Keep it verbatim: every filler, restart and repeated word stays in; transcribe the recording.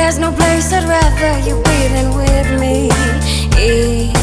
there's no place I'd rather you be than with me.